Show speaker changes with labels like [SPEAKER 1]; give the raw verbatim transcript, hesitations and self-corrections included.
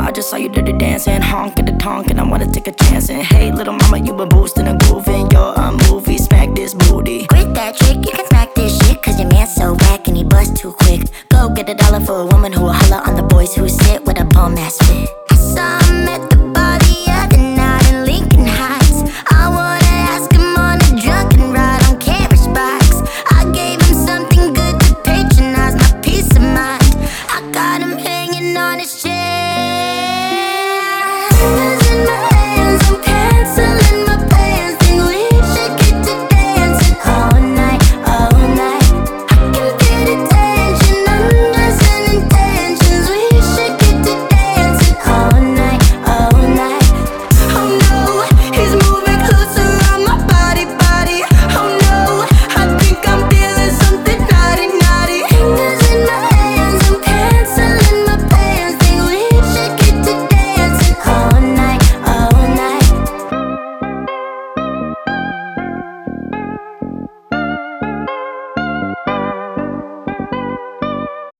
[SPEAKER 1] I just saw you dirty dancing, honk at the tonk, and I wanna take a chance. And hey, little mama, you been boosting and grooving. You're a movie, smack this booty.
[SPEAKER 2] Quit that trick, you can smack this shit, cause your man's so whack and he bust too quick. Go get a dollar for a woman who will holler on the boys who sit with a bum ass fit. I saw him at the bar the other night in Lincoln Heights. I wanna ask him on a drunken ride on Carriage Box. I gave him something good to patronize my peace of mind. I got him hanging on his chair